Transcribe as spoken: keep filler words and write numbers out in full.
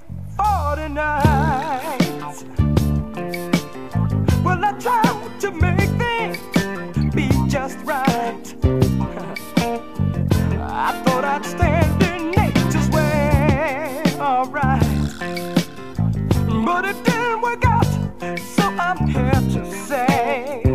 for tonight. Well, I tried to make things be just right. I thought I'd stand in nature's way, alright. But it didn't work out, so I'm here to say